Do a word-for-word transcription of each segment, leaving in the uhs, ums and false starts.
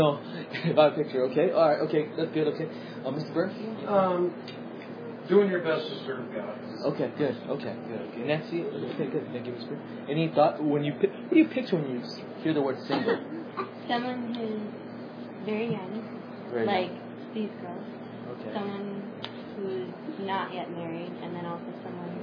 No, about a picture, okay? All right, okay, that's good, okay. Uh, Mister Burr? Um, doing your best to serve God. Okay, good, okay, good, okay. Nancy? Okay, good, thank you, Mister Burr. Any thought, when you, what do you picture when you hear the word single? Someone who's very young, Very like young. these girls. Okay. Someone who's not yet married, and then also someone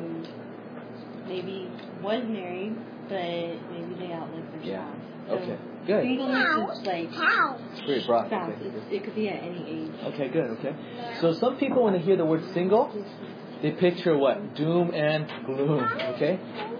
who maybe was married, but maybe they outlived their Yeah. spouse. So Okay, good. singleness is like Very broad. spouse. Okay. It's, it could be at any age. Okay, good, okay. So some people, when they hear the word single, they picture what? Doom and gloom, okay?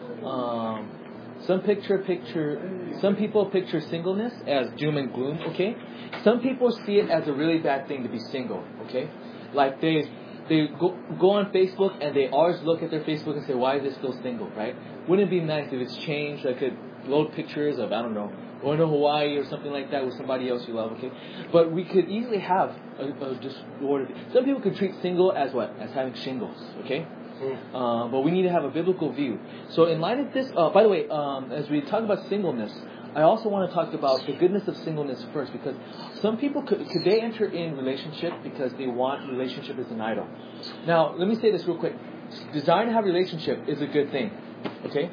Um, some picture picture, some people picture singleness as doom and gloom, okay? Some people see it as a really bad thing to be single, okay? Like they they go go on Facebook and they always look at their Facebook and say, why is this still single, right? Wouldn't it be nice if it's changed? I could load pictures of, I don't know, going to Hawaii or something like that with somebody else you love, okay? But we could easily have a, a just order. Some people could treat single as what? As having shingles, okay? Mm. Uh, but we need to have a biblical view. So in light of this, uh, by the way, um, as we talk about singleness, I also want to talk about the goodness of singleness first, because some people could, could they enter in relationship because they want relationship as an idol. Now, let me say this real quick. Desiring to have a relationship is a good thing, okay?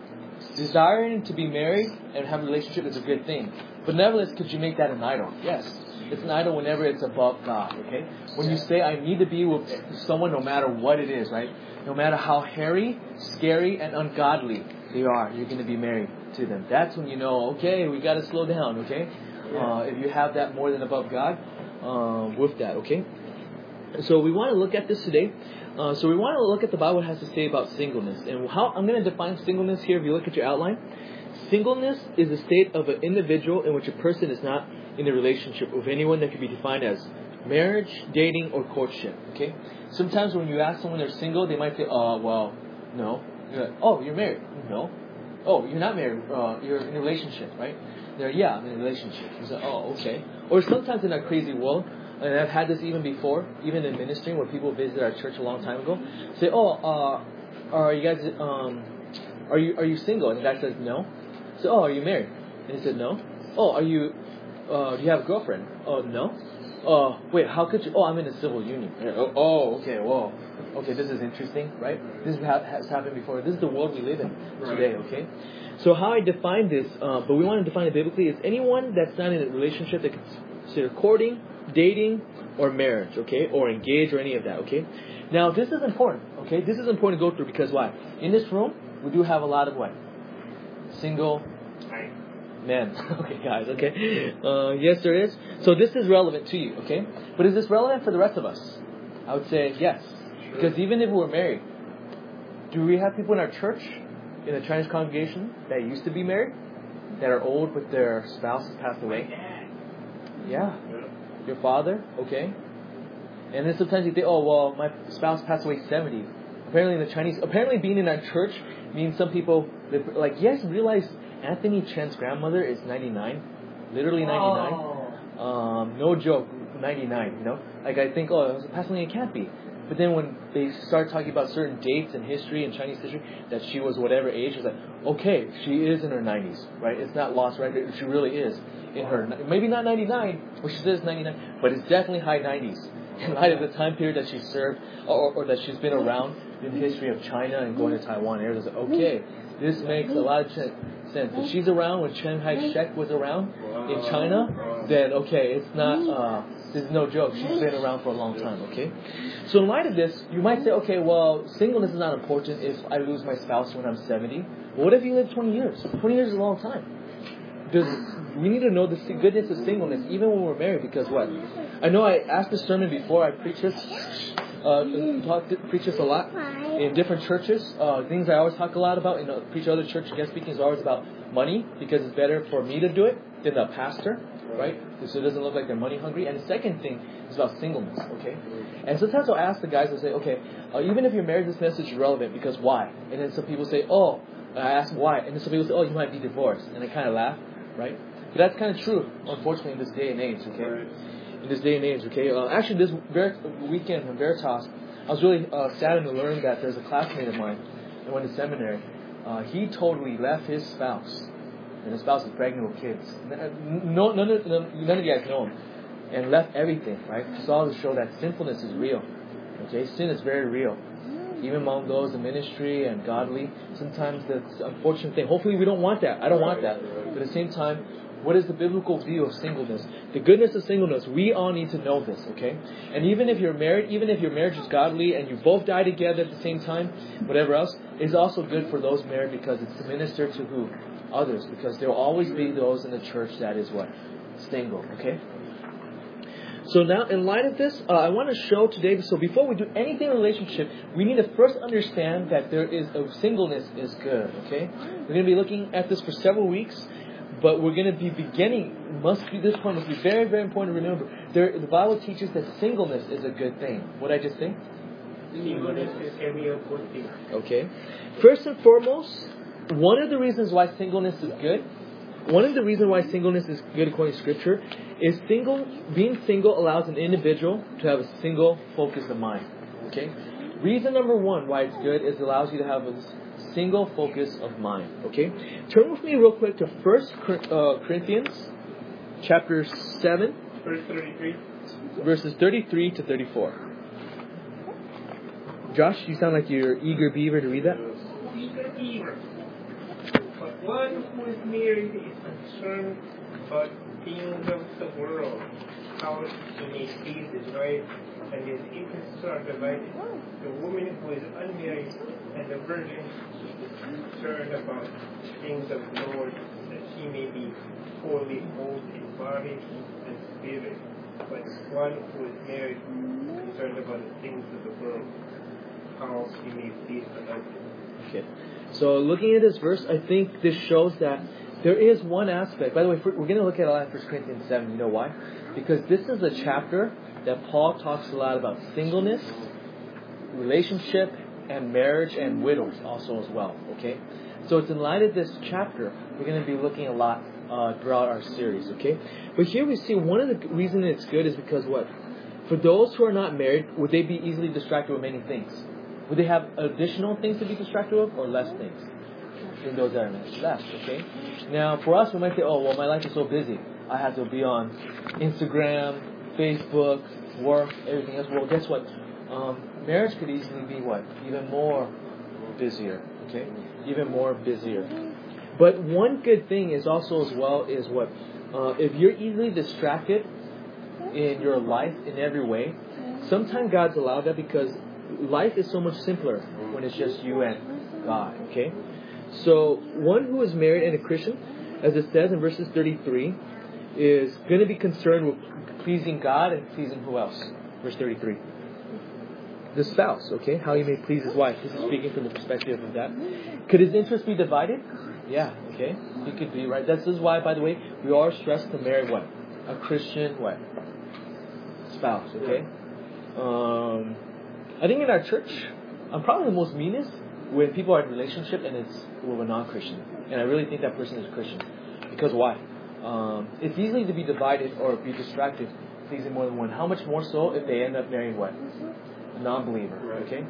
Desiring to be married and have a relationship is a good thing. But nevertheless, could you make that an idol? Yes. It's an idol whenever it's above God, okay? When you say, I need to be with someone no matter what it is, right? No matter how hairy, scary, and ungodly they are, you're going to be married to them. That's when you know, okay, we got to slow down, okay? Uh, if you have that more than above God, uh, with that, okay? So we want to look at this today. Uh, so we want to look at the Bible has to say about singleness. And how I'm going to define singleness here. If you look at your outline, singleness is a state of an individual in which a person is not in a relationship with anyone that can be defined as marriage, dating, or courtship. Okay. Sometimes when you ask someone they're single, they might say, "Oh, well, no." You're like, "Oh, you're married?" No. "Oh, you're not married. Uh, you're in a relationship, right?" They're, "Yeah, I'm in a relationship." You say, "Oh, okay." Or sometimes in our crazy world. And I've had this even before, even in ministry, where people visited our church a long time ago. Say, "Oh, uh, are you guys, um, are you are you single?" And the guy says, "No." So, "Oh, are you married?" And he said, "No." "Oh, are you? Uh, do you have a girlfriend?" "Oh, no." "Oh, wait, how could you?" "Oh, I'm in a civil union." Oh, oh, okay, whoa, okay, this is interesting, right? This has happened before. This is the world we live in today, okay? So how I define this, uh, but we want to define it biblically, is anyone that's not in a relationship that consider courting, dating, or marriage, okay, or engage, or any of that, okay. Now this is important, okay. This is important to go through because why? In this room, we do have a lot of what? Single men, okay, guys, okay. Uh, yes, there is. So this is relevant to you, okay. But is this relevant for the rest of us? I would say yes, because even if we're married, do we have people in our church, in the Chinese congregation, that used to be married, that are old but their spouse has passed away? Yeah. Your father, okay? And then sometimes you think, oh, well, my spouse passed away seventy. Apparently in the Chinese, apparently being in our church means some people, like, yes, realize Anthony Chen's grandmother is ninety-nine. Literally ninety-nine. Oh. Um, no joke, ninety-nine, you know? Like, I think, oh, it was passed away, it can't be. But then when they start talking about certain dates in history, in Chinese history, that she was whatever age, it's like, okay, she is in her nineties, right? It's not lost record, she really is in her, maybe not ninety-nine, well, she says ninety-nine, but it's definitely high nineties. In light of the time period that she served, or, or that she's been around in the history of China and going to Taiwan areas, like, okay, this makes a lot of sense. If she's around when Chiang Kai-shek was around in China, then okay, it's not, uh, this is no joke. She's been around for a long time, okay? So in light of this, you might say, okay, well, singleness is not important if I lose my spouse when I'm seventy. Well, what if you live twenty years? twenty years is a long time. Does, we need to know the goodness of singleness even when we're married, because what? I know I asked this sermon before. I preach this, uh, talk, preach this a lot in different churches. Uh, things I always talk a lot about in uh, preach other church guest speaking is always about money, because it's better for me to do it than the pastor, right? So it doesn't look like they're money hungry. And the second thing is about singleness, okay? And sometimes I'll ask the guys, I'll say, okay, uh, even if you're married, this message is relevant because why? And then some people say, oh, I ask why, and then some people say, oh, you might be divorced, and I kind of laugh. Right? But that's kind of true, unfortunately, in this day and age, okay? Right. In this day and age, okay? Uh, actually, this Ver- weekend in Veritas, I was really uh, saddened to learn that there's a classmate of mine that went to seminary. Uh, he totally left his spouse and the spouse is pregnant with kids. No, none of, none of you guys know them. And left everything, right? Just all to show that sinfulness is real. Okay, sin is very real. Even among those in ministry and godly, sometimes that's an unfortunate thing. Hopefully we don't want that. I don't want that. But at the same time, what is the biblical view of singleness? The goodness of singleness, we all need to know this, okay? And even if you're married, even if your marriage is godly and you both die together at the same time, whatever else, it's also good for those married because it's to minister to who? Others. Because there will always be those in the church that is what? Single, okay? So now, in light of this, uh, I want to show today, so before we do anything in a relationship, we need to first understand that there is, a singleness is good, okay? We're going to be looking at this for several weeks, but we're going to be beginning, must be, this point must be very, very important to remember. There, the Bible teaches that singleness is a good thing. What did I just say? Singleness can be a good thing. Okay. First and foremost, one of the reasons why singleness is good, one of the reasons why singleness is good according to Scripture is single. Being single allows an individual to have a single focus of mind. Okay. Reason number one why it's good is it allows you to have a single focus of mind. Okay. Turn with me real quick to First Corinthians, chapter seven, Verse thirty-three. verses thirty-three to thirty-four. Josh, you sound like you're eager beaver to read that. Eager beaver. But one who is married is concerned about things of the world, how he may please his wife, and his interests are divided. The woman who is unmarried and the virgin is concerned about things of the Lord, that she may be wholly whole in body and spirit. But one who is married is concerned about the things of the world, how she may please her husband. Okay. So looking at this verse, I think this shows that there is one aspect. By the way, we're going to look at a lot of First Corinthians seven. You know why? Because this is a chapter that Paul talks a lot about singleness, relationship, and marriage, and widows also as well. Okay? So it's in light of this chapter, we're going to be looking a lot uh, throughout our series. Okay? But here we see one of the reasons it's good is because what? For those who are not married, would they be easily distracted with many things? Would they have additional things to be distracted with or less things? In those areas, less, okay? Now, for us, we might say, oh, well, my life is so busy. I have to be on Instagram, Facebook, work, everything else. Well, guess what? Um, marriage could easily be what? Even more busier, okay? Even more busier. But one good thing is also as well is what? Uh, if you're easily distracted in your life in every way, sometimes God's allowed that because life is so much simpler when it's just you and God, okay? So, one who is married and a Christian, as it says in verses thirty-three, is going to be concerned with pleasing God and pleasing who else? Verse thirty-three. The spouse, okay? How he may please his wife. This is speaking from the perspective of that. Could his interest be divided? Yeah, okay? He could be, right? This is why, by the way, we are stressed to marry what? A Christian, what? Spouse, okay? Um... I think in our church, I'm probably the most meanest when people are in a relationship and it's with a non-Christian. And I really think that person is a Christian. Because why? Um, it's easy to be divided or be distracted pleasing more than one. How much more so if they end up marrying what? A non-believer. Okay?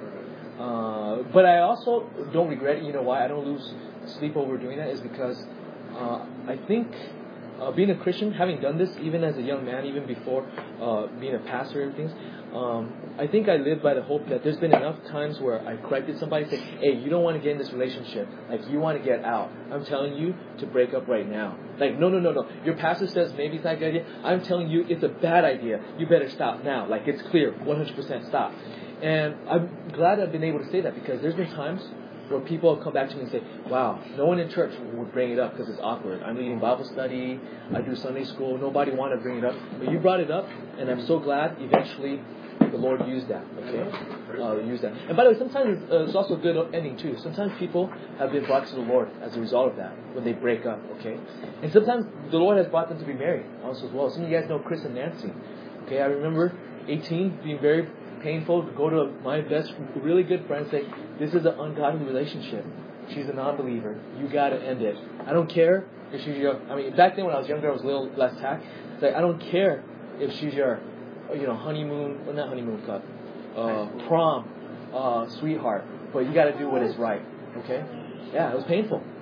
Uh, but I also don't regret it. You know why I don't lose sleep over doing that is because uh, I think uh, being a Christian, having done this even as a young man, even before uh, being a pastor and everything, Um, I think I live by the hope that there's been enough times where I corrected somebody, say, hey, you don't want to get in this relationship. Like, you want to get out. I'm telling you to break up right now. Like, no, no, no, no. Your pastor says maybe it's not a good idea. I'm telling you it's a bad idea. You better stop now. Like, it's clear. one hundred percent stop. And I'm glad I've been able to say that because there's been times where people have come back to me and say, wow, no one in church would bring it up because it's awkward. I'm leading Bible study. I do Sunday school. Nobody wanted to bring it up. But you brought it up, and I'm so glad eventually the Lord used that, okay? Uh, used that. And by the way, sometimes it's, uh, it's also a good ending too. Sometimes people have been brought to the Lord as a result of that when they break up, okay? And sometimes the Lord has brought them to be married also as well. Some of you guys know Chris and Nancy, okay? I remember eighteen being very painful to go to my best, really good friend and say, this is an ungodly relationship. She's a non-believer. You got to end it. I don't care if she's your, I mean, back then when I was younger, I was a little less tact. It's like, I don't care if she's your, you know, honeymoon, well, not honeymoon club, uh, prom, uh, sweetheart, but you got to do what is right, okay? Yeah, it was painful.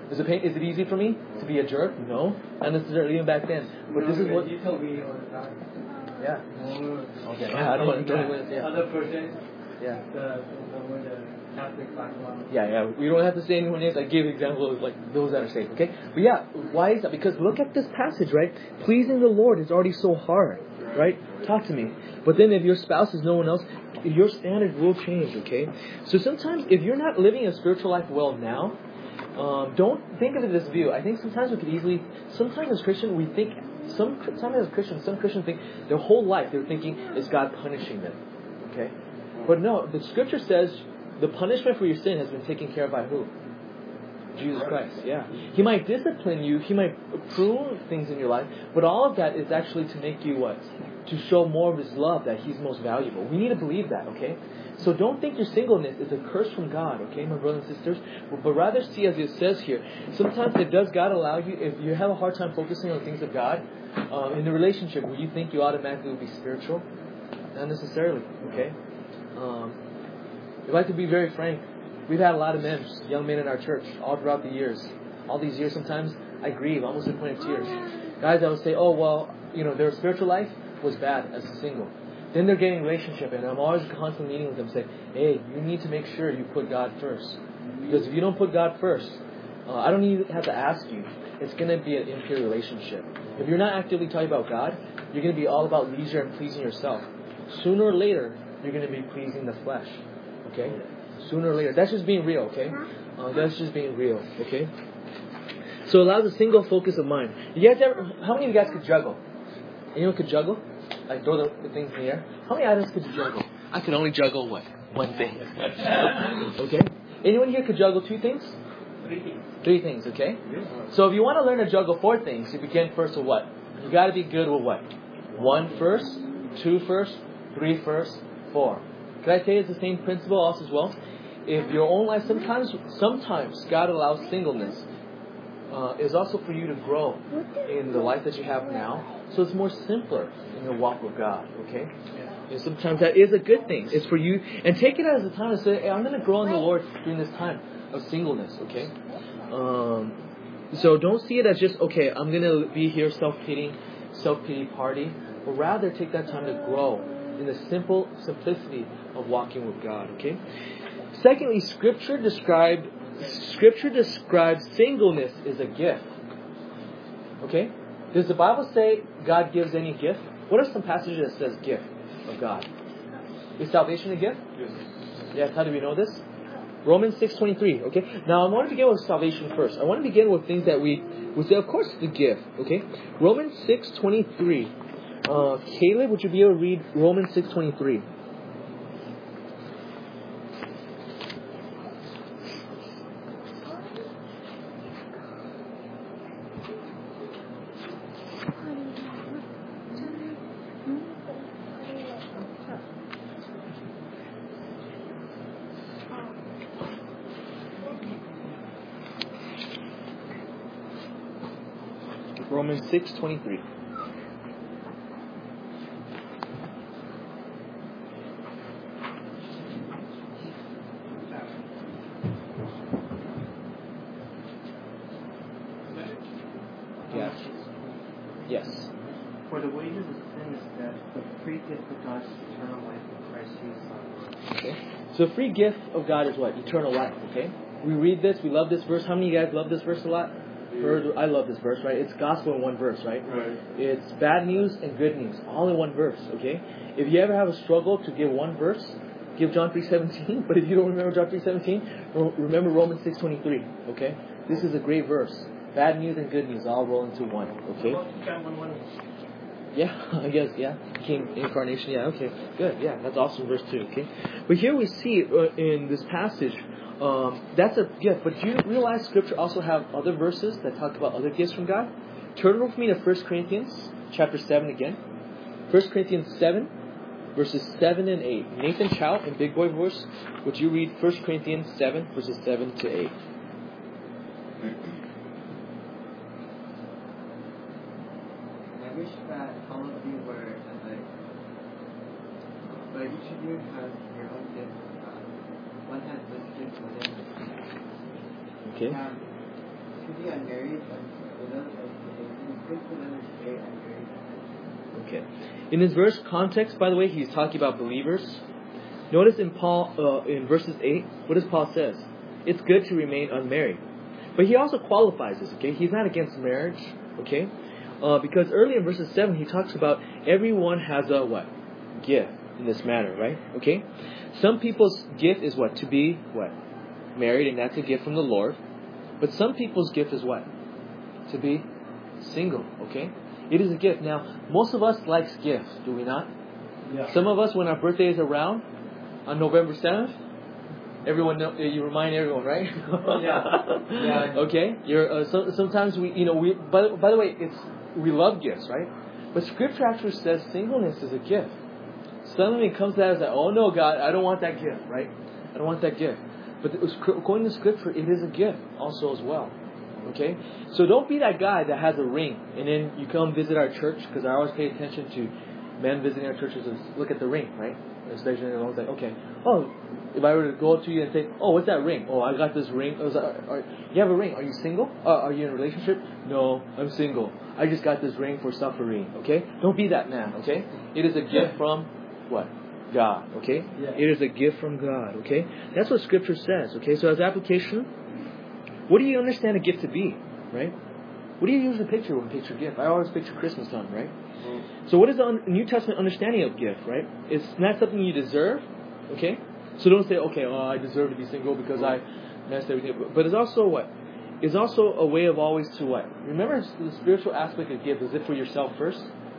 Is it pain, is it easy for me to be a jerk? No, not necessarily even back then. But this is what you told me all the time. Yeah. Oh, Okay. Yeah, I don't want to. The Yeah. other person, Yeah. the the one the Catholic background. Yeah, yeah. We don't have to say anyone names. I give examples like those that are safe. Okay. But yeah, why is that? Because look at this passage, right? Pleasing the Lord is already so hard, right? Talk to me. But then if your spouse is no one else, your standard will change. Okay. So sometimes if you're not living a spiritual life well now. Um, don't think of it this view. I think sometimes we could easily, sometimes as Christians, we think, some, sometimes as Christians, some Christians think their whole life they're thinking, is God punishing them? Okay? But no, the scripture says the punishment for your sin has been taken care of by who? Jesus Christ, yeah. He might discipline you, He might prune things in your life, but all of that is actually to make you what? To show more of His love, that He's most valuable. We need to believe that, okay? So don't think your singleness is a curse from God, okay, my brothers and sisters? But rather see, as it says here, sometimes it does God allow you, if you have a hard time focusing on the things of God, um, in the relationship where you think you automatically will be spiritual, not necessarily, okay? Um, if I could be very frank, we've had a lot of men, young men in our church, all throughout the years. All these years, sometimes I grieve, almost to the point of tears. Guys, I would say, oh, well, you know, their spiritual life was bad as a single. Then they're getting a relationship, and I'm always constantly meeting with them, saying, hey, you need to make sure you put God first. Because if you don't put God first, uh, I don't even have to ask you, it's going to be an impure relationship. If you're not actively talking about God, you're going to be all about leisure and pleasing yourself. Sooner or later, you're going to be pleasing the flesh. Okay? Sooner or later. That's just being real, okay? Uh, that's just being real, okay? So allow the single focus of mind. You guys ever, how many of you guys could juggle? Anyone could juggle? Like throw the, the things in the air? How many items could you juggle? I could only juggle what? One thing. Okay? Anyone here could juggle two things? Three things. Three things, okay? So if you want to learn to juggle four things, you begin first with what? You got to be good with what? One first, two first, three first, four. Can I say it's the same principle also as well? If your own life, sometimes, sometimes God allows singleness. Uh, is also for you to grow in the life that you have now. So it's more simpler in your walk with God, okay? And sometimes that is a good thing. It's for you. And take it as a time to say, hey, I'm going to grow in the Lord during this time of singleness, okay? Um, so don't see it as just, okay, I'm going to be here self-pitying, self-pity party. But rather take that time to grow in the simple simplicity of walking with God, okay? Secondly, Scripture described Scripture describes singleness as a gift. Okay? Does the Bible say God gives any gift? What are some passages that says gift of God? Is salvation a gift? Yes. Yes. How do we know this? Romans six twenty-three. Okay? Now I want to begin with salvation first. I want to begin with things that we would say, of course, the gift. Okay? Romans six twenty-three. Uh, Caleb, would you be able to read Romans six twenty-three? Romans six twenty-three. Yes. Yes. For the wages of sin is death, but the free gift of God is eternal life in Christ Jesus. Okay. So free gift of God is what? Eternal life. Okay. We read this. We love this verse. How many of you guys love this verse a lot? Heard, I love this verse, right? It's gospel in one verse, right? Right. It's bad news and good news, all in one verse, okay? If you ever have a struggle to give one verse, give John three seventeen. But if you don't remember John three seventeen, remember Romans six twenty-three, okay? This is a great verse. Bad news and good news all roll into one, okay? Yeah, I guess, yeah. King incarnation, yeah, okay. Good, yeah, that's awesome, verse two, okay? But here we see uh, in this passage, um, that's a gift. But do you realize Scripture also have other verses that talk about other gifts from God? Turn with me to First Corinthians chapter seven again. First Corinthians seven, verses seven and eight. Nathan Chow in Big Boy Voice, would you read First Corinthians seven, verses seven to eight? I wish that all of you were alike, but each of you has your own gift from God. One has listed within the Okay. um, to be unmarried, but for them, it's good for them to stay unmarried. Okay. In this verse context, by the way, he's talking about believers. Notice in Paul, uh, in verses eight, what does Paul says? It's good to remain unmarried. But he also qualifies this, okay? He's not against marriage, okay? Uh, because early in verses seven, he talks about everyone has a what? Gift in this matter, right? Okay? Some people's gift is what? To be what? Married, and that's a gift from the Lord. But some people's gift is what? To be single, okay? It is a gift. Now, most of us likes gifts, do we not? Yeah. Some of us, when our birthday is around, on November seventh, everyone know, you remind everyone, right? Yeah. Yeah. Okay. You're uh, so, sometimes we, you know, we. By, by the way, it's we love gifts, right? But Scripture actually says singleness is a gift. Suddenly it comes to that as like, oh no, God, I don't want that gift, right? I don't want that gift. But it was, according to Scripture, it is a gift also as well. Okay? So don't be that guy that has a ring and then you come visit our church, because I always pay attention to men visiting our churches and look at the ring, right? Especially when I was like, okay, oh, if I were to go up to you and say, oh, what's that ring? Oh, I got this ring. I was like, are, are, you have a ring. Are you single? Uh, are you in a relationship? No, I'm single. I just got this ring for suffering. Okay? Don't be that man. Okay? It is a gift from what? God. Okay? Yeah. It is a gift from God. Okay? That's what Scripture says. Okay? So as application, what do you understand a gift to be? Right? What do you usually picture when you picture gift? I always picture Christmas time, right? So what is the New Testament understanding of gift, right? It's not something you deserve, okay? So don't say, okay, oh, I deserve to be single because I messed everything up. But it's also what? It's also a way of always to what? Remember the spiritual aspect of gift. Is it for yourself first?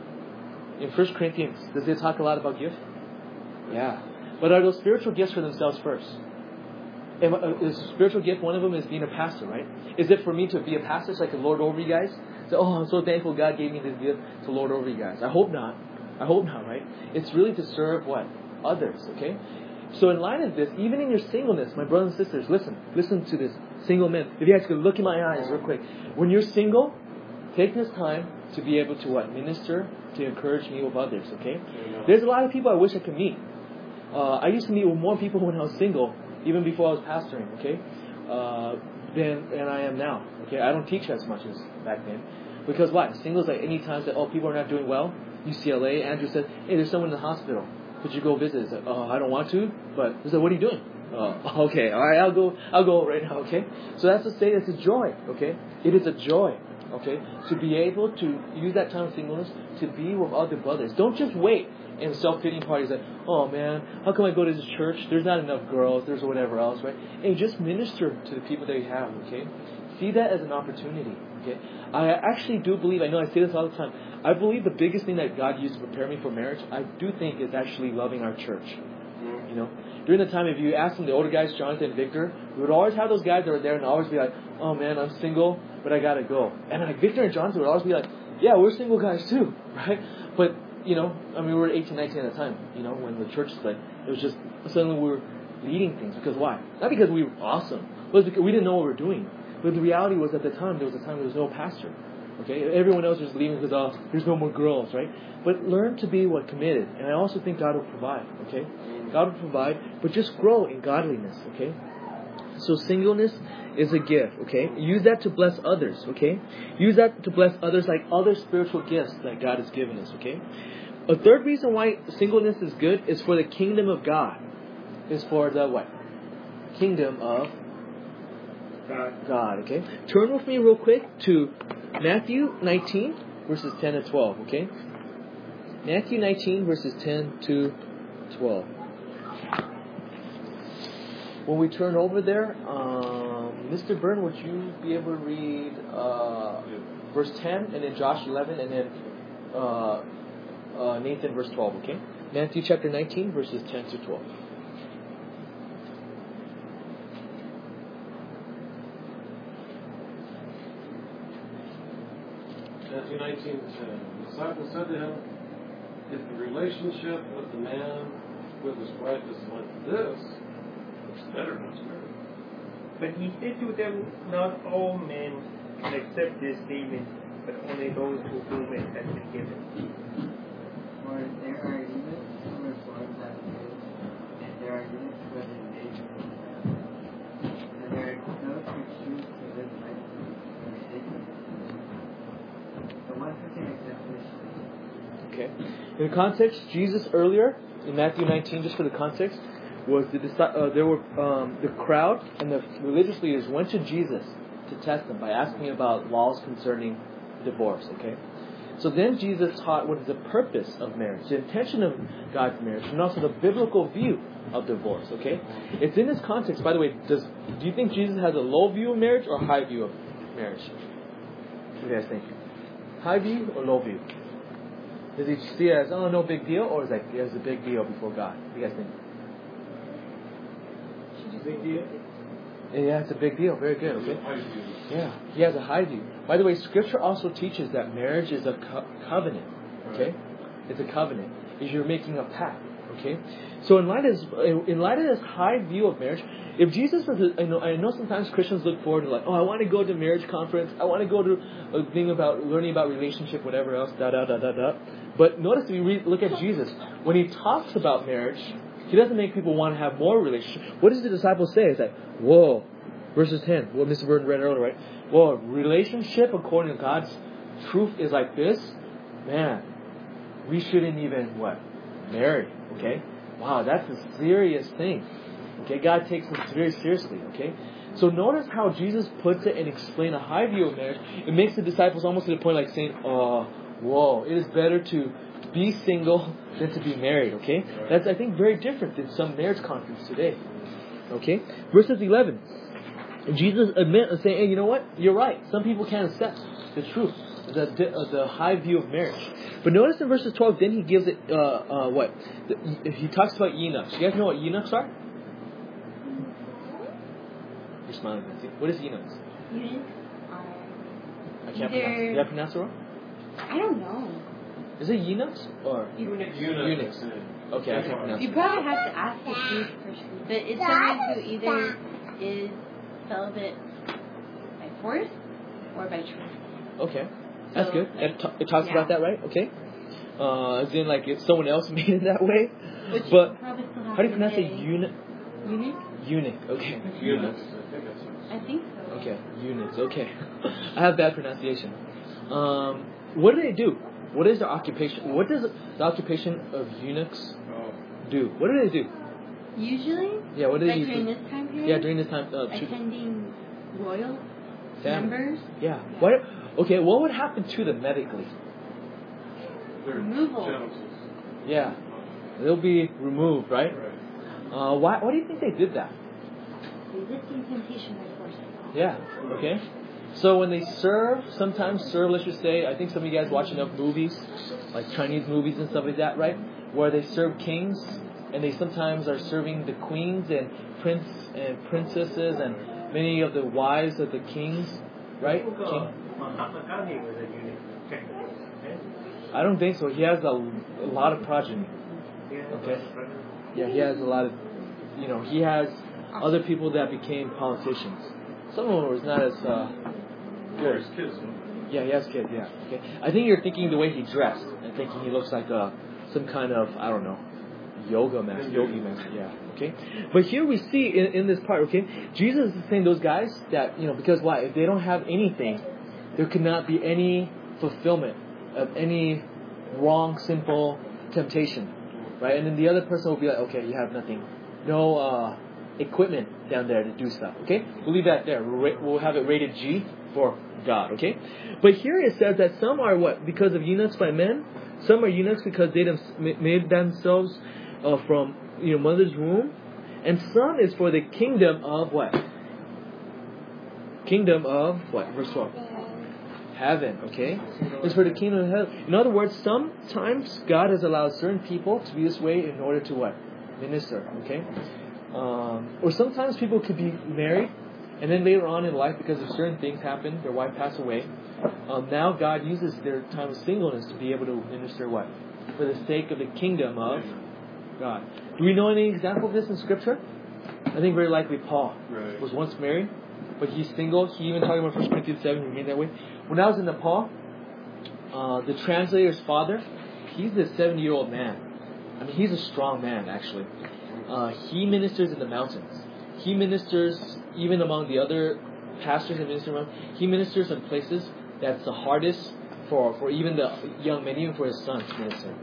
In First Corinthians, does it talk a lot about gift? Yeah. But are those spiritual gifts for themselves first? And is a spiritual gift, one of them is being a pastor, right? Is it for me to be a pastor so I can lord over you guys? So, oh, I'm so thankful God gave me this gift to lord over you guys. I hope not. I hope not, right? It's really to serve what? Others, okay? So in line of this, even in your singleness, my brothers and sisters, listen. Listen to this. Single men. If you guys could look in my eyes real quick. When you're single, take this time to be able to what? Minister, to encourage me with others, okay? There's a lot of people I wish I could meet. Uh, I used to meet with more people when I was single, even before I was pastoring, okay? Uh, than, than I am now, okay? I don't teach as much as back then. Because what? Singles, like any time that, oh, people are not doing well. U C L A, Andrew said, hey, there's someone in the hospital. Could you go visit? It's like, oh, I don't want to, but he said, what are you doing? Oh, okay, all right, I'll go, I'll go right now, okay? So that's to say it's a joy, okay? It is a joy, okay? To be able to use that time of singleness to be with other brothers. Don't just wait in self-pitying parties like, oh man, how come I go to this church? There's not enough girls, there's whatever else, right? And just minister to the people that you have, okay? See that as an opportunity, okay? I actually do believe, I know I say this all the time, I believe the biggest thing that God used to prepare me for marriage, I do think is actually loving our church. You know, during the time, if you ask them, the older guys, Jonathan and Victor, we would always have those guys that were there and always be like, oh man, I'm single, but I gotta go. And like Victor and Jonathan would always be like, yeah, we're single guys too, right? But, you know, I mean, we were eighteen, nineteen at the time, you know, when the church split. It was just, suddenly we were leading things. Because why? Not because we were awesome. It was because we didn't know what we were doing. But the reality was at the time, there was a time there was no pastor. Okay? Everyone else was leaving because, oh, there's no more girls, right? But learn to be what committed. And I also think God will provide, okay? God will provide, but just grow in godliness, okay? So singleness is a gift, okay? Use that to bless others, okay? Use that to bless others like other spiritual gifts that God has given us, okay? A third reason why singleness is good is for the kingdom of God. Is for the what? Kingdom of God. God, okay? Turn with me real quick to Matthew nineteen, verses ten to twelve, okay? Matthew nineteen, verses ten to twelve. When we turn over there, um, Mister Byrne, would you be able to read uh, verse ten, and then Josh eleven, and then uh, uh, Nathan verse twelve, okay? Matthew chapter nineteen, verses ten to twelve. Matthew nineteen ten. The disciples said to him, if the relationship with the man with his wife is like this, it's better not to marry. But he said to them, not all men can accept this statement, but only those to whom it has been given. For there are humans who were born that way, and there are humans who have been made from them. And there are those who choose to live life In context, Jesus earlier in Matthew nineteen, just for the context, was the uh, there were um, the crowd and the religious leaders went to Jesus to test him by asking about laws concerning divorce. Okay, so then Jesus taught what is the purpose of marriage, the intention of God's marriage, and also the biblical view of divorce. Okay, it's in this context. By the way, does do you think Jesus has a low view of marriage or a high view of marriage? What do you guys think? High view or low view? Does he see it as, oh, no big deal, or is it like it's a big deal before God? What do you guys think? Big deal. Yeah, it's a big deal. Very good. Okay. Yeah, he has a high view. By the way, Scripture also teaches that marriage is a co- covenant. Okay, it's a covenant. Is you're making a pact. Okay, so in light of this, in light of this high view of marriage, if Jesus was, a, I know, I know sometimes Christians look forward to like, oh, I want to go to marriage conference. I want to go to a thing about learning about relationship, whatever else. Da da da da da. But notice if you read, look at Jesus when he talks about marriage. He doesn't make people want to have more relationship. What does the disciples say? It's like, whoa, verses ten, what Mister Burton read earlier, right? Whoa, relationship according to God's truth is like this? Man, we shouldn't even, what? Marry, okay? Wow, that's a serious thing. Okay, God takes this very seriously, okay? So notice how Jesus puts it and explains a high view of marriage. It makes the disciples almost to the point like saying, oh, whoa, it is better to be single than to be married, okay? That's, I think, very different than some marriage conference today, okay? Verses eleven. Jesus admit and saying, hey, you know what? You're right. Some people can't accept the truth, the the, the high view of marriage. But notice in verses twelve, then he gives it, uh, uh, what? The, he talks about eunuchs. You guys know what eunuchs are? You're smiling, Nancy. What is eunuchs? Eunuchs are. I can't Either- pronounce it. Did I pronounce it wrong? I don't know. Is it eunuchs or Eunuchs. eunuchs? Okay, I can't pronounce You it. probably have to ask a Jewish person, but it's someone who either is celibate by force or by choice. Okay, that's So, good. It, t- it talks yeah. about that, right? Okay. Uh, as in, like, if someone else made it that way. Which But probably still how do you pronounce it? today. Eunuch? Eunuch? Eunuch. Okay. Eunuchs, I think that's right. I think so. Okay. Eunuchs. Okay. I have bad pronunciation. Um, what do they do? What is their occupation? What does the occupation of eunuchs Oh. do? What do they do? Usually, Yeah. What do they like usually? during this time period, Yeah, during this time. Uh, to, attending royal Family. members, yeah. What? Okay. What would happen to them medically? Their Removal. genitals. Yeah. They'll be removed, right? Right. Uh, why? Why do you think they did that? resisting temptation by force. Yeah. Okay. So when they serve, sometimes serve, let's just say, I think some of you guys watch enough movies, like Chinese movies and stuff like that, right? Where they serve kings, and they sometimes are serving the queens and prince and princesses and many of the wives of the kings, right? King. Mahatma Gandhi was a eunuch, technically. eh? I don't think so. He has a, a lot of progeny. Yeah. Okay. Yeah, he has a lot of, you know, he has other people that became politicians. Some of them was not as uh, Or good. his kids. Yeah, he has kids, yeah. Okay. I think you're thinking the way he dressed and thinking he looks like a, some kind of, I don't know, yoga master, yogi master, yeah. Okay. But here we see in, in this part, okay, Jesus is saying those guys that, you know, because why? If they don't have anything, there could not be any fulfillment of any wrong, simple temptation, right? And then the other person will be like, okay, you have nothing. No uh, equipment down there to do stuff, okay? We'll leave that there. We'll, ra- we'll have it rated G for God, okay? But here it says that some are what? Because of eunuchs by men. Some are eunuchs because they them- made themselves uh, from, you know, mother's womb. And some is for the kingdom of what? Kingdom of what? Verse twelve. Heaven, okay? It's for the kingdom of heaven. In other words, sometimes God has allowed certain people to be this way in order to what? Minister, okay? Um, or sometimes people could be married, and then later on in life, because of certain things happen, their wife passed away. Um, now God uses their time of singleness to be able to minister what? For the sake of the kingdom of God. Do we know any example of this in Scripture? I think very likely Paul Right. was once married, but he's single. He even talking about First Corinthians seven, he remained that way. When I was in Nepal, uh, the translator's father, he's a seventy-year-old man. I mean, he's a strong man, actually. Uh, he ministers in the mountains. He ministers even among the other pastors and ministers around. He ministers in places that's the hardest for, for even the young men, even for his sons to minister.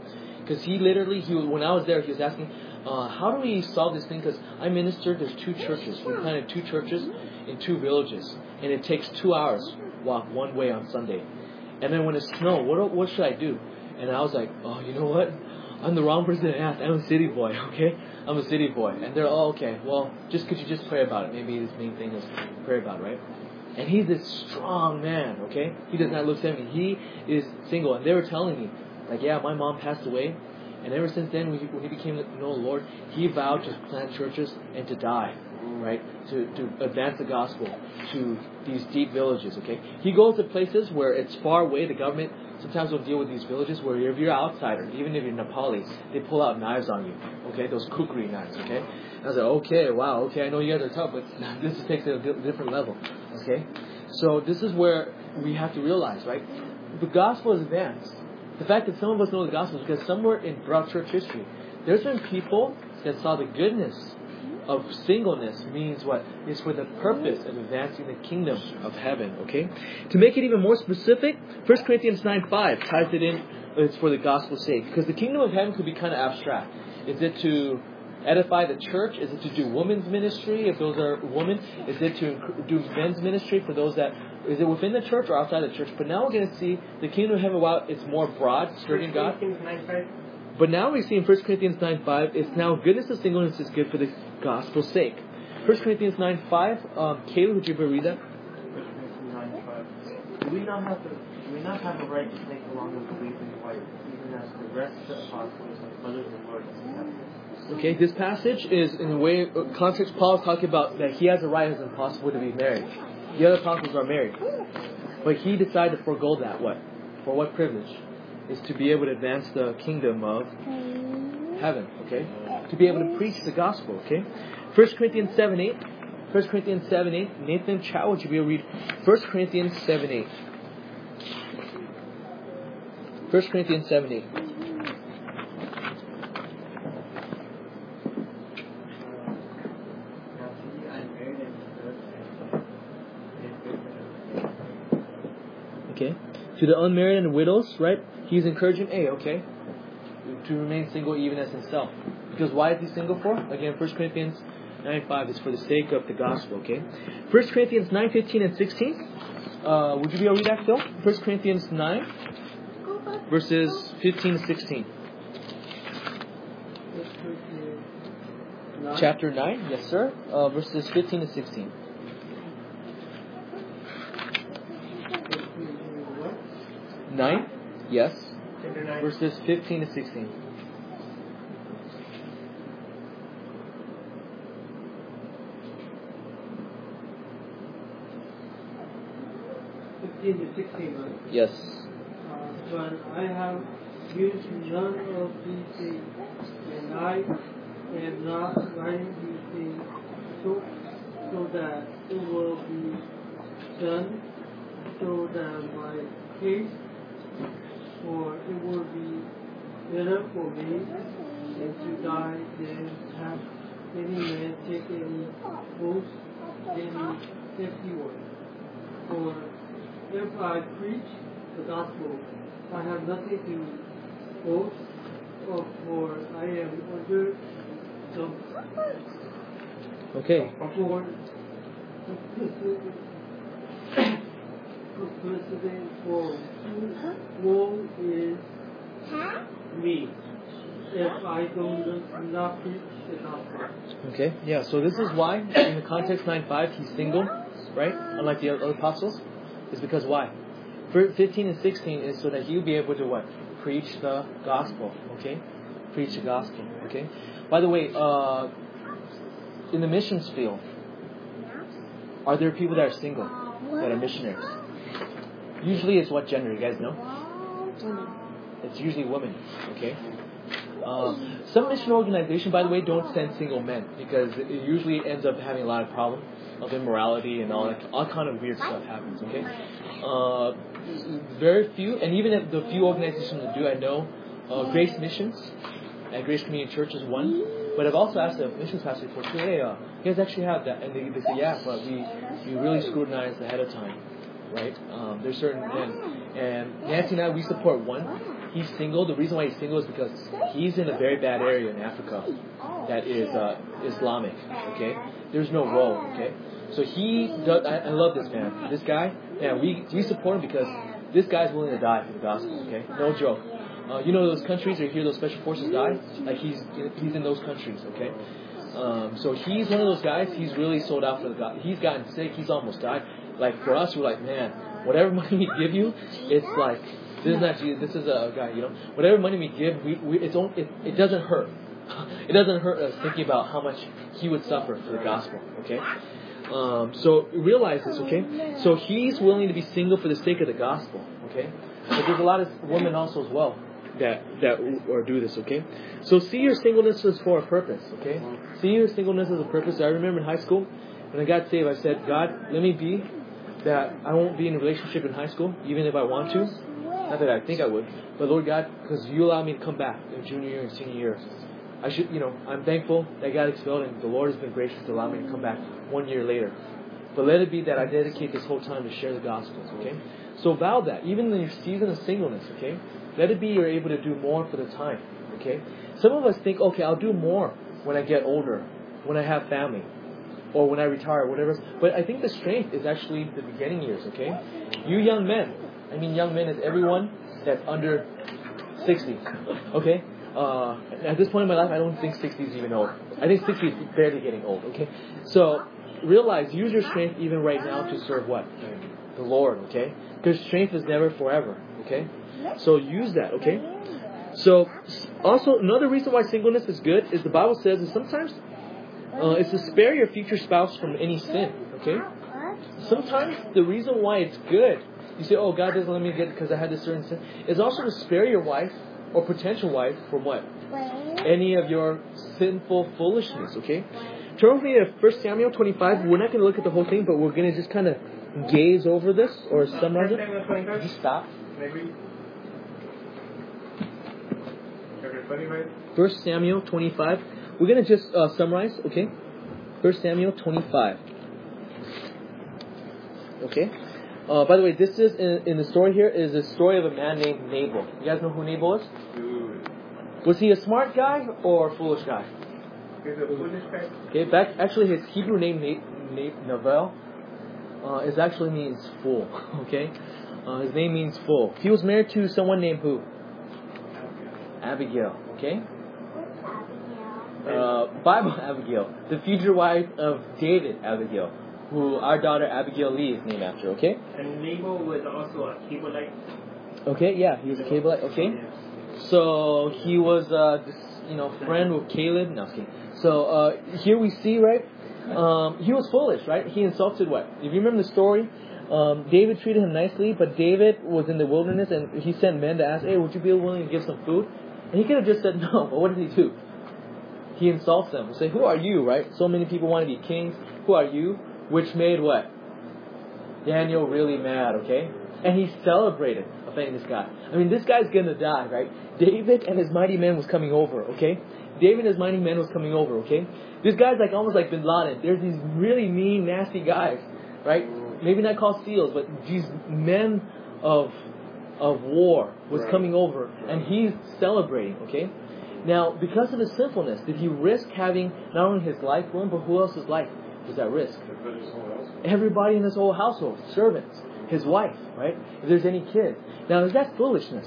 Because he literally, he when I was there, he was asking, uh, how do we solve this thing? Because I ministered, there's two churches. We planted two churches in two villages. And it takes two hours walk one way on Sunday. And then when it snowed, what, what should I do? And I was like, oh, you know what? I'm the wrong person to ask. I'm a city boy, okay? I'm a city boy. And they're all, okay, well, just could you just pray about it? Maybe this main thing is pray about it, right? And he's this strong man, okay? He does not look seventy. He is single. And they were telling me, like, yeah, my mom passed away. And ever since then, when he, when he became to know the Lord, he vowed to plant churches and to die, right? To, to advance the gospel to these deep villages, okay? He goes to places where it's far away. The government sometimes will deal with these villages where if you're an outsider, even if you're Nepali, they pull out knives on you, okay? Those kukri knives, okay? And I was like, okay, wow, okay, I know you guys are tough, but this takes it to a different level, okay? So this is where we have to realize, right? The gospel is advanced. The fact that some of us know the gospel is because somewhere in throughout church history, there's been people that saw the goodness of singleness means what? It's for the purpose of advancing the kingdom of heaven, okay? To make it even more specific, First Corinthians nine five ties it in, it's for the gospel's sake. Because the kingdom of heaven could be kind of abstract. Is it to edify the church? Is it to do women's ministry, if those are women? Is it to do men's ministry for those that... Is it within the church or outside the church? But now we're going to see the kingdom of heaven, while it's more broad, serving God. But now we see in First Corinthians nine five, it's now goodness of singleness is good for the gospel's sake. First Corinthians nine five, um, Caleb, would you ever read that? First Corinthians nine five. Do we not have to, do we not have a right to take along the believing wife, even as the rest of the apostles and brothers in the Lord accepted? Okay, this passage is in a way, context, Paul is talking about that he has a right as an apostle to be married. The other apostles are married. But he decided to forego that. What? For what privilege? Is to be able to advance the kingdom of heaven. Okay? To be able to preach the gospel. Okay? First Corinthians seven eight. First Corinthians seven eight. Nathan Chow, would you be able to read First Corinthians seven eight? First Corinthians seven eight. Okay. To the unmarried and widows, right? He's encouraging, hey, okay, to remain single even as himself. Because why is he single for? Again, First Corinthians nine five is for the sake of the gospel, okay? First Corinthians nine fifteen and sixteen. Uh, would you be able to read that, Phil? First Corinthians nine, verses fifteen to sixteen. Chapter nine, yes, sir. Uh, verses fifteen to sixteen. Nine, yes. Verses fifteen to sixteen. Fifteen to sixteen, right? Yes. Uh, but I have used none of these things, and I am not writing these things so, so that it will be done, so that my case, for it will be better for me than to die than have any man take any oath, any empty one. For if I preach the gospel, I have nothing to boast of, for I am under some Okay. for precedent for woe is me if I do not preach the gospel. Okay. Yeah. So this is why in the context nine five he's single, right? Unlike the other apostles, is because why? fifteen and sixteen is so that he'll be able to what? Preach the gospel. Okay. Preach the gospel. Okay. By the way, uh, in the missions field, are there people that are single that are missionaries? Usually it's what gender? You guys know? It's usually women. Okay. Um, some mission organizations, by the way, don't send single men because it usually ends up having a lot of problems of immorality and all that, all kind of weird stuff happens. Okay. Uh, very few, and even if the few organizations that do, I know uh, Grace Missions and Grace Community Church is one. But I've also asked the missions pastor before, hey, uh, you guys actually have that? And they, they say, yeah, but we, we really scrutinize ahead of time, right? Um, there's certain, and, and Nancy and I, we support one, he's single, the reason why he's single is because he's in a very bad area in Africa that is uh, Islamic. Okay, there's no road. Okay, so he does. I, I love this man. This guy, yeah, we we support him because this guy's willing to die for the gospel. Okay, no joke. Uh, you know those countries where you hear those special forces die? Like he's he's in those countries. Okay. Um, so he's one of those guys. He's really sold out for the God. He's gotten sick. He's almost died. Like for us, we're like, man, whatever money we give you, it's like this is not Jesus. This is a guy. You know, whatever money we give, we, we it's only, it, it doesn't hurt. It doesn't hurt us thinking about how much he would suffer for the gospel. Okay. Um, so realize this. Okay. So he's willing to be single for the sake of the gospel. Okay. But there's a lot of women also as well that that or do this, okay? So see your singleness as for a purpose, okay? See your singleness as a purpose. I remember in high school, when I got saved, I said, God, let me be that I won't be in a relationship in high school, even if I want to. Not that I think I would, but Lord God, because you allowed me to come back in junior year and senior year. I should, you know, I'm thankful that I got expelled and the Lord has been gracious to allow me to come back one year later. But let it be that I dedicate this whole time to share the gospels, okay? So vow that, even in your season of singleness, okay? Let it be you're able to do more for the time, okay? Some of us think, okay, I'll do more when I get older, when I have family, or when I retire, whatever. But I think the strength is actually the beginning years, okay? You young men, I mean young men is everyone that's under sixty, okay? Uh, at this point in my life, I don't think sixty is even old. I think sixty is barely getting old, okay? So realize, use your strength even right now to serve what? The Lord, okay? Because strength is never forever, okay? So use that, okay? So also another reason why singleness is good is the Bible says that sometimes uh, it's to spare your future spouse from any sin, okay? Sometimes the reason why it's good, you say, oh, God doesn't let me get it because I had this certain sin, is also to spare your wife or potential wife from what? Any of your sinful foolishness, okay? Turn with me to First Samuel twenty-five. We're not going to look at the whole thing, but we're going to just kind of gaze over this or summarize it. Just stop. First Samuel twenty-five. We're going to just uh, summarize, okay? First Samuel twenty-five. Okay? Uh, by the way, this is, in, in the story here, is a story of a man named Nabal. You guys know who Nabal is? Was he a smart guy or a foolish guy? He's a foolish guy. Okay, back, actually his Hebrew name, Na- Na- Naval, uh, is actually means fool. Okay? Uh, his name means fool. He was married to someone named who? Abigail. Okay? Uh, Bible Abigail. The future wife of David Abigail, who our daughter Abigail Lee is named after. Okay? And Nabal was also a Cabalite. Okay, yeah, he was a Cabalite. Okay? So he was, uh, this, you know, friend with Caleb. No, okay. So uh, here we see, right? Um, he was foolish, right? He insulted what? If you remember the story, um, David treated him nicely, but David was in the wilderness and he sent men to ask, hey, would you be willing to give some food? And he could have just said no, but what did he do? He insults them. He say, who are you, right? So many people want to be kings. Who are you? Which made what? Daniel really mad, okay? And he celebrated offending this guy. I mean, this guy's going to die, right? David and his mighty men was coming over, okay? David and his mighty men was coming over, okay? This guy's like almost like Bin Laden. There's these really mean, nasty guys, right? Maybe not called SEALs, but these men of of war was right. coming over, and he's celebrating, okay? Now, because of his sinfulness, did he risk having not only his life ruined, but who else's life was at risk? Everybody in his whole household, servants, his wife, right? If there's any kids. Now, is that foolishness?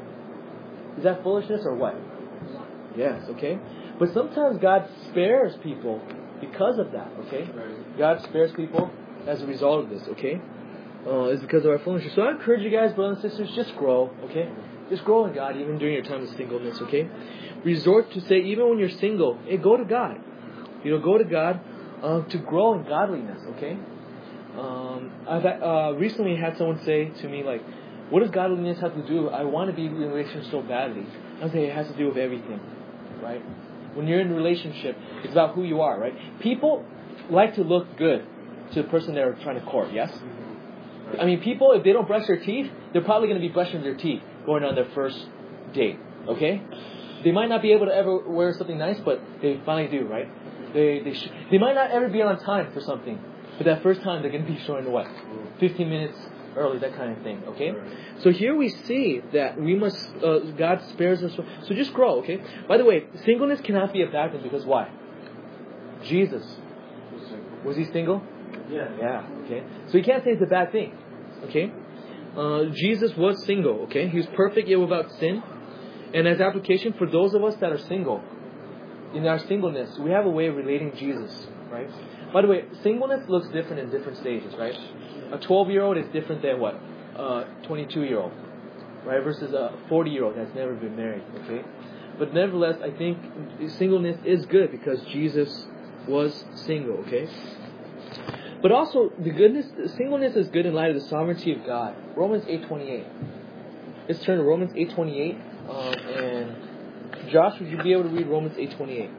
Is that foolishness or what? Yes, okay? But sometimes God spares people because of that, okay? God spares people as a result of this, okay? Uh, it's because of our foolishness. So I encourage you guys, brothers and sisters, just grow, okay? Just grow in God, even during your time of singleness, okay? Resort to say, even when you're single, hey, go to God. You know, go to God uh, to grow in godliness, okay? Um, I've uh, recently had someone say to me, like, what does godliness have to do? I want to be in a relationship so badly. I say it has to do with everything, right? When you're in a relationship, it's about who you are, right? People like to look good to the person they're trying to court, yes? I mean, people, if they don't brush their teeth, they're probably going to be brushing their teeth going on their first date, okay? They might not be able to ever wear something nice, but they finally do, right? They they sh- they might not ever be on time for something, but that first time they're going to be showing what? fifteen minutes early, that kind of thing. Okay. So here we see that we must. Uh, God spares us. So just grow. Okay. By the way, singleness cannot be a bad thing because why? Jesus, was he single? Yeah. Yeah. Okay. So you can't say it's a bad thing. Okay. Uh, Jesus was single. Okay. He was perfect yet without sin. And as application for those of us that are single, in our singleness, we have a way of relating Jesus, right? By the way, singleness looks different in different stages, right? A twelve-year-old is different than what? A twenty-two-year-old, right? Versus a forty-year-old that's never been married, okay? But nevertheless, I think singleness is good because Jesus was single, okay? But also, the goodness, singleness is good in light of the sovereignty of God. Romans eight twenty-eight. Let's turn to Romans eight twenty-eight. Um, and Josh, would you be able to read Romans eight twenty-eight?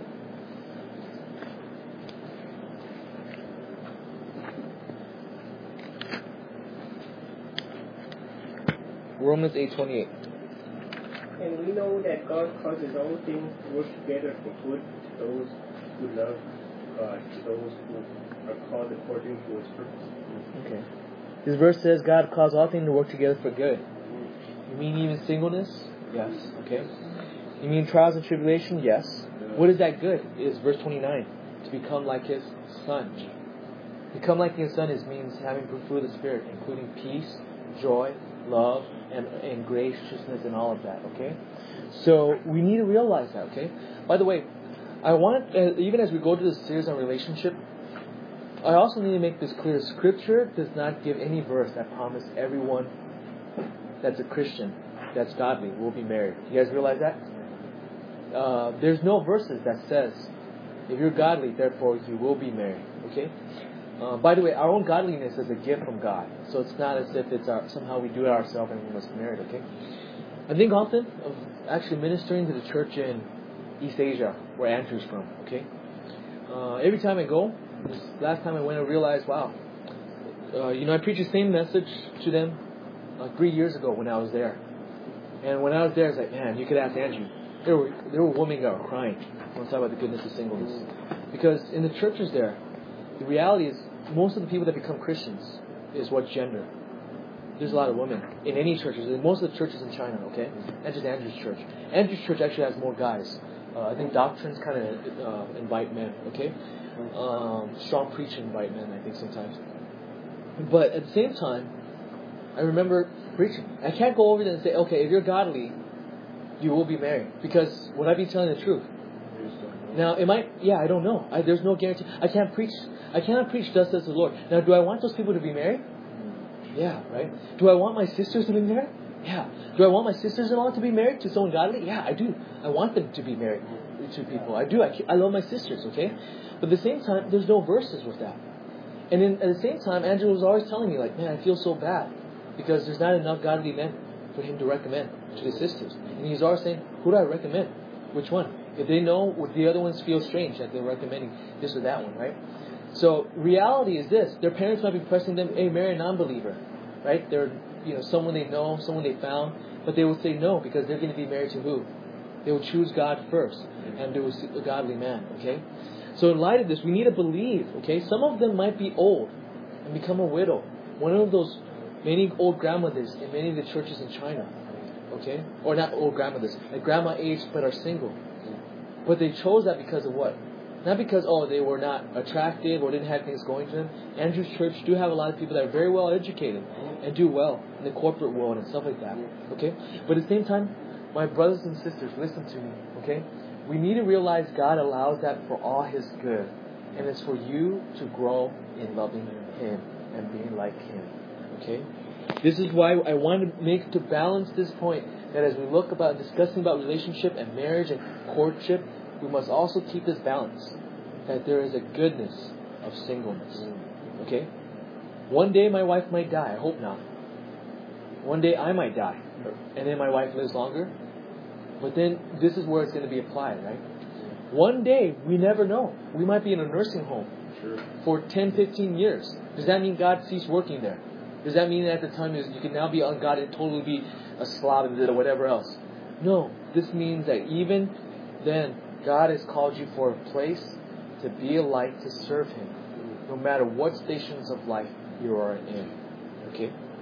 Romans eight twenty-eight. And we know that God causes all things to work together for good to those who love God, to those who are called according to His purpose. Okay. This verse says God caused all things to work together for good. You mean even singleness? Yes. Okay. You mean trials and tribulation? Yes. What is that good? Is verse twenty-nine. To become like His Son. Become like His Son is means having the fruit of the Spirit, including peace, joy, love, and, and graciousness and all of that. Okay. So we need to realize that. Okay. By the way, I want, uh, even as we go to this series on relationship, I also need to make this clear. Scripture does not give any verse that promises everyone that's a Christian, that's godly, will be married. You guys realize that? Uh, there's no verses that says, if you're godly, therefore you will be married. Okay? Uh, by the way, our own godliness is a gift from God. So it's not as if it's our, somehow we do it ourselves and we must be married. Okay? I think often of actually ministering to the church in East Asia, where Andrew's from. Okay? Uh, every time I go, this last time I went, I realized, wow, uh, you know, I preached the same message to them uh, three years ago when I was there. And when I was there, I was like, man, you could ask Andrew. There were there were women that were crying. I want to talk about the goodness of singleness. Because in the churches there, the reality is most of the people that become Christians is what gender? There's a lot of women in any churches. In most of the churches in China, okay? Not just Andrew's church. Andrew's church actually has more guys. Uh, I think doctrines kind of uh, invite men, okay? Um, strong preaching invite men, I think sometimes. But at the same time, I remember preaching. I can't go over there and say, okay, if you're godly, you will be married. Because would I be telling the truth? Now, it might, yeah, I don't know. I, there's no guarantee. I can't preach. I cannot preach thus says the Lord. Now, do I want those people to be married? Yeah, right? Do I want my sisters to be married? Yeah. Do I want my sisters-in-law to be married to someone godly? Yeah, I do. I want them to be married to people. I do. I, I love my sisters, okay? But at the same time, there's no verses with that. And then at the same time, Andrew was always telling me, like, man, I feel so bad. Because there's not enough godly men for him to recommend to his sisters. And he's always saying, who do I recommend? Which one? If they know, would the other ones feel strange that they're recommending this or that one, right? So reality is this. Their parents might be pressing them, hey, marry a non-believer. Right? They're, you know, someone they know, someone they found. But they will say no because they're going to be married to who? They will choose God first. And they will see a godly man, okay? So in light of this, we need to believe, okay? Some of them might be old and become a widow. One of those many old grandmothers in many of the churches in China, okay? Or not old grandmothers, like grandma age but are single. But they chose that because of what? Not because, oh, they were not attractive or didn't have things going to them. Andrew's church do have a lot of people that are very well educated and do well in the corporate world and stuff like that, okay? But at the same time, my brothers and sisters, listen to me, okay? We need to realize God allows that for all His good. And it's for you to grow in loving Him and being like Him, okay? This is why I want to make, to balance this point, that as we look about discussing about relationship and marriage and courtship, we must also keep this balance, that there is a goodness of singleness. Okay? One day my wife might die. I hope not. One day I might die. And then my wife lives longer. But then this is where it's going to be applied, right? One day, we never know. We might be in a nursing home for ten, fifteen years. Does that mean God ceased working there? Does that mean that at the time you can now be on God and totally be a slob or whatever else? No. This means that even then, God has called you for a place to be a light to serve Him, no matter what stations of life you are in. Okay?